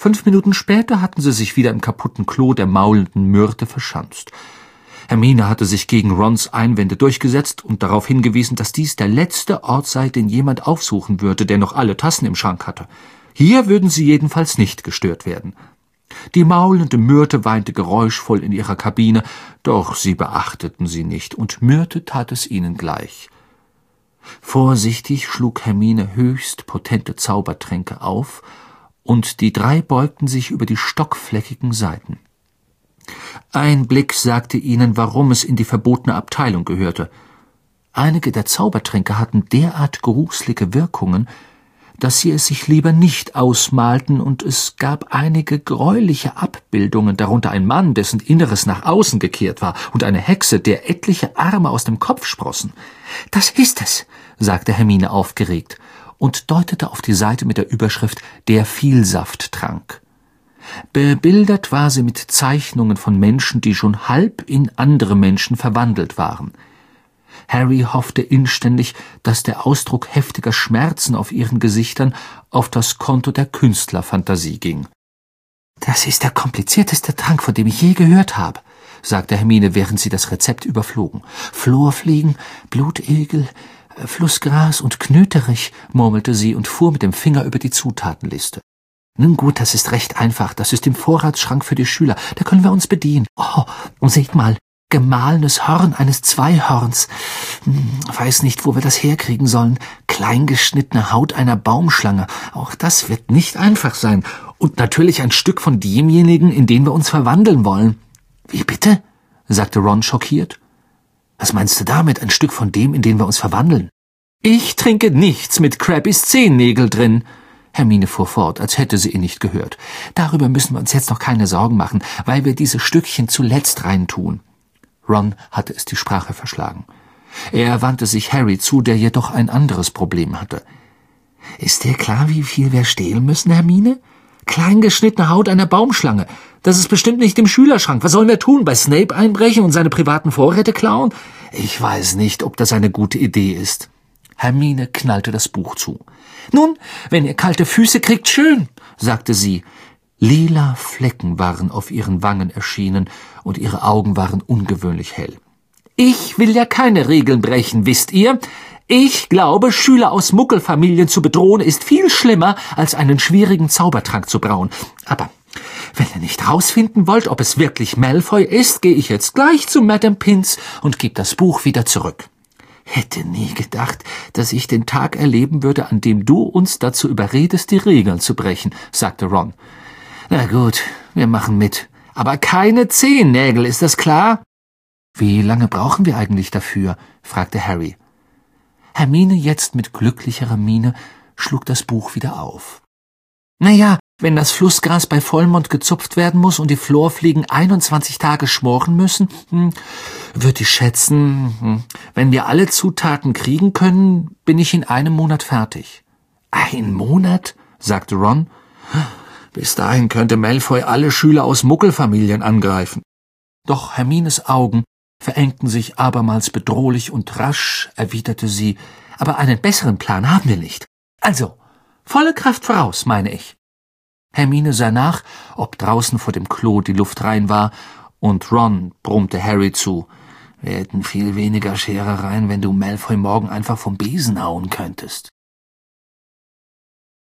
5 Minuten später hatten sie sich wieder im kaputten Klo der maulenden Myrte verschanzt. Hermine hatte sich gegen Rons Einwände durchgesetzt und darauf hingewiesen, dass dies der letzte Ort sei, den jemand aufsuchen würde, der noch alle Tassen im Schrank hatte. Hier würden sie jedenfalls nicht gestört werden. Die maulende Myrte weinte geräuschvoll in ihrer Kabine, doch sie beachteten sie nicht, und Myrte tat es ihnen gleich. Vorsichtig schlug Hermine höchst potente Zaubertränke auf, und die 3 beugten sich über die stockfleckigen Seiten. Ein Blick sagte ihnen, warum es in die verbotene Abteilung gehörte. Einige der Zaubertränke hatten derart gruslige Wirkungen, dass sie es sich lieber nicht ausmalten, und es gab einige greuliche Abbildungen, darunter ein Mann, dessen Inneres nach außen gekehrt war, und eine Hexe, der etliche Arme aus dem Kopf sprossen. »Das ist es«, sagte Hermine aufgeregt und deutete auf die Seite mit der Überschrift »Der Vielsafttrank«. Bebildert war sie mit Zeichnungen von Menschen, die schon halb in andere Menschen verwandelt waren. Harry hoffte inständig, dass der Ausdruck heftiger Schmerzen auf ihren Gesichtern auf das Konto der Künstlerfantasie ging. »Das ist der komplizierteste Trank, von dem ich je gehört habe«, sagte Hermine, während sie das Rezept überflogen. »Florfliegen, Blutegel, Flussgras und Knöterich«, murmelte sie und fuhr mit dem Finger über die Zutatenliste. »Nun gut, das ist recht einfach. Das ist im Vorratsschrank für die Schüler. Da können wir uns bedienen. Oh, und seht mal, gemahlenes Horn eines Zweihorns. Weiß nicht, wo wir das herkriegen sollen. Kleingeschnittene Haut einer Baumschlange. Auch das wird nicht einfach sein. Und natürlich ein Stück von demjenigen, in den wir uns verwandeln wollen.« »Wie bitte?« sagte Ron schockiert. »Was meinst du damit, ein Stück von dem, in den wir uns verwandeln?« »Ich trinke nichts mit Crabbys Zehennägel drin.« Hermine fuhr fort, als hätte sie ihn nicht gehört. »Darüber müssen wir uns jetzt noch keine Sorgen machen, weil wir diese Stückchen zuletzt reintun.« Ron hatte es die Sprache verschlagen. Er wandte sich Harry zu, der jedoch ein anderes Problem hatte. »Ist dir klar, wie viel wir stehlen müssen, Hermine? Kleingeschnittene Haut einer Baumschlange. Das ist bestimmt nicht im Schülerschrank. Was sollen wir tun, bei Snape einbrechen und seine privaten Vorräte klauen? Ich weiß nicht, ob das eine gute Idee ist.« Hermine knallte das Buch zu. »Nun, wenn ihr kalte Füße kriegt, schön«, sagte sie. Lila Flecken waren auf ihren Wangen erschienen, und ihre Augen waren ungewöhnlich hell. »Ich will ja keine Regeln brechen, wisst ihr? Ich glaube, Schüler aus Muggelfamilien zu bedrohen, ist viel schlimmer, als einen schwierigen Zaubertrank zu brauen. Aber wenn ihr nicht rausfinden wollt, ob es wirklich Malfoy ist, gehe ich jetzt gleich zu Madame Pince und gebe das Buch wieder zurück.« »Hätte nie gedacht, dass ich den Tag erleben würde, an dem du uns dazu überredest, die Regeln zu brechen«, sagte Ron. »Na gut, wir machen mit. Aber keine Zehennägel, ist das klar?« »Wie lange brauchen wir eigentlich dafür?« fragte Harry. Hermine, jetzt mit glücklicherer Miene, schlug das Buch wieder auf. »Na ja, wenn das Flussgras bei Vollmond gezupft werden muss und die Florfliegen 21 Tage schmoren müssen, würde ich schätzen, wenn wir alle Zutaten kriegen können, bin ich in einem Monat fertig.« »Ein Monat?« sagte Ron. »Bis dahin könnte Malfoy alle Schüler aus Muggelfamilien angreifen.« Doch Hermines Augen verengten sich abermals bedrohlich, und rasch erwiderte sie, »Aber einen besseren Plan haben wir nicht. Also, volle Kraft voraus, meine ich.« Hermine sah nach, ob draußen vor dem Klo die Luft rein war, und Ron brummte Harry zu, »Wir hätten viel weniger Scherereien, wenn du Malfoy morgen einfach vom Besen hauen könntest.«